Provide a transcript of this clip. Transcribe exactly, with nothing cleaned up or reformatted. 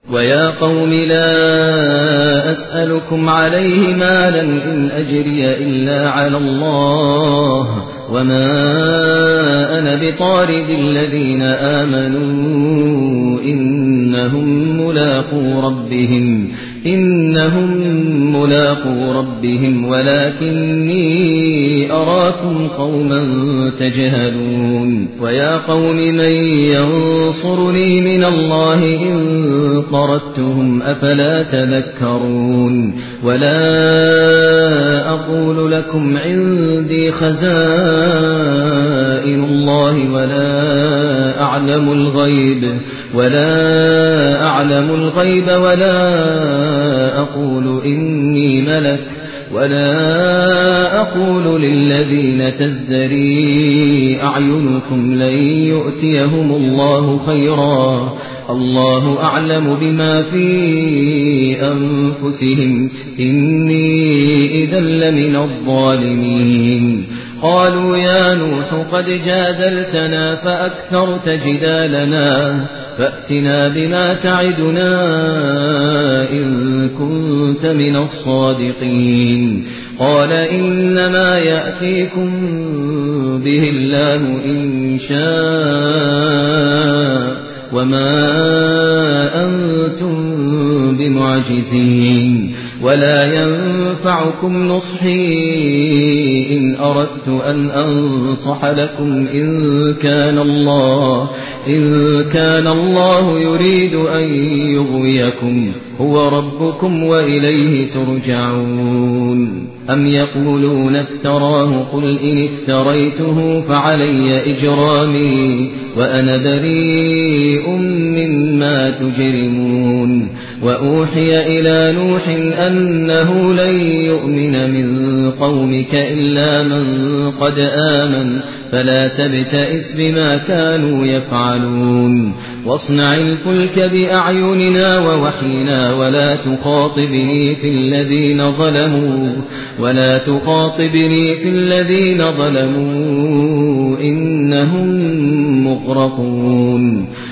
ويا قوم لا أسألكم عليه مالا إن أجري إلا على الله وما أنا بطارد الذين آمنوا إنهم ملاقو ربهم إنهم ملاقو ربهم ولكني أراكم قوما تجهلون ويا قوم من ينصرني من الله إن طردتهم أفلا تذكرون ولا أقول لكم عندي خزائن الله ولا أعلم الغيب ولا أعلم الغيب ولا أقول إني ملك ولا أقول للذين تزدري أعينكم لن يؤتيهم الله خيرا الله أعلم بما في أنفسهم إني إذا لمن الظالمين قالوا يا نوح قد جادلتنا فأكثرت جدالنا فأتنا بما تعدنا إن كنت من الصادقين قال إنما يأتيكم به الله إن شاء وما أنتم بمعجزين ولا ينفعكم نصحي إن أردت أن أنصح لكم إن كان الله إن كان الله يريد أن يغويكم هو ربكم وإليه ترجعون أم يقولون افتراه قل إن افتريته فعلي إجرامي وأنا بريء مما تجرمون وأوحي إلى نوح أنه لن يؤمن من قومك إلا من قد آمن فلا تبتئس بما كانوا يفعلون واصنع الفلك بأعيننا ووحينا ولا تخاطبني في الذين ظلموا ولا تخاطبني في الذين ظلموا إنهم مغرقون